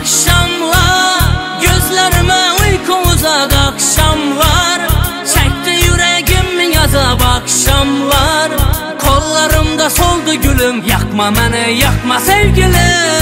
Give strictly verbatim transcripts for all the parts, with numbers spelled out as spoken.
Akşamlar gözlerime uyku uzak akşamlar, çekti yüreğimin azap akşamlar. Kollarımda soldu gülüm, yakma beni yakma sevgilim.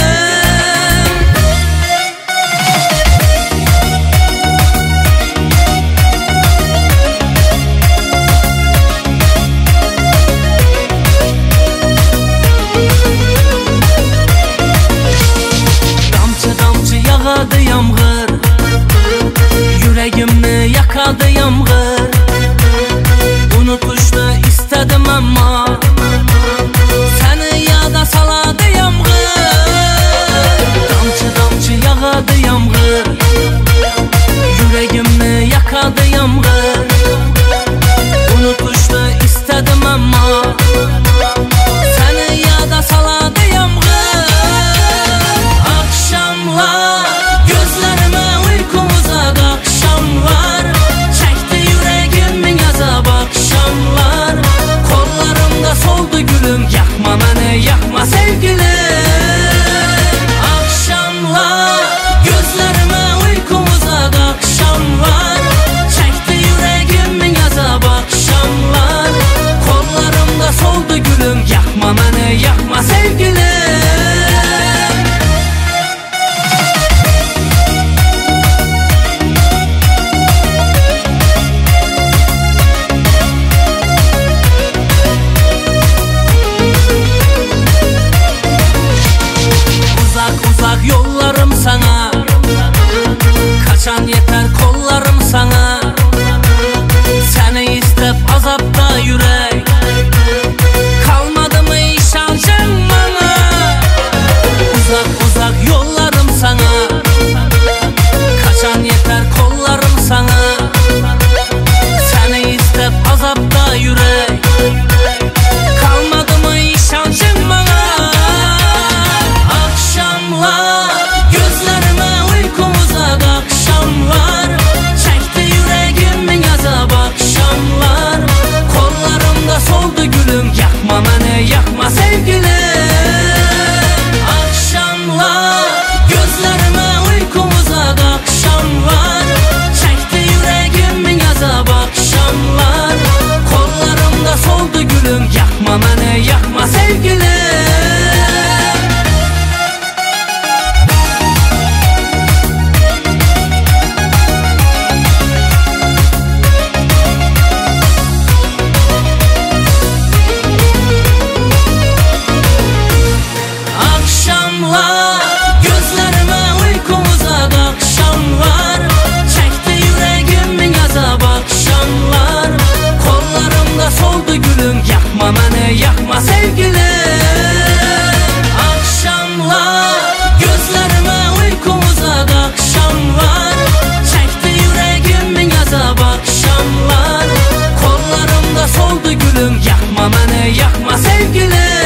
Yağadı yağmur, yüreğimi yakadı yağmur. Unutuştu istedim ama seni yada saladı yağmur. Damcı damcı yağadı yağmur, yüreğimi yakadı yağmur. Unutuştu istedim ama seni yada saladı yağmur. Akşamlar yakma beni yakma sevgilim. Akşamlar gözlerime uyku uzak akşamlar, çekti yüreğimin azap akşamlar. Kollarımda soldu gülüm, yakma beni yakma sevgilim. Uzak yollarım sana, kaçan yeter kollarım sana. Seni istep azapta yürek, kalmadı mı işancın bana? Uzak uzak yollarım sana, kaçan yeter kollarım sana. Seni istep azapta yürek, kalmadı mı işancın bana? Gözlerime uyku uzak akşamlar, çekti yüreğimin azap akşamlar. Kollarımda soldu gülüm, yakma beni yakma sevgilim. Akşamlar gözlerime uyku uzak akşamlar, çekti yüreğimin azap akşamlar. Kollarımda soldu gülüm, yakma beni yakma sevgilim. Gözlerime uyku uzak akşamlar, çekti yüreğimin azap akşamlar. Kollarımda soldu gülüm, yakma beni yakma sevgilim. Akşamlar gözlerime uyku uzak akşamlar, çekti yüreğimin azap akşamlar. Kollarımda soldu gülüm, yakma beni yakma sevgilim.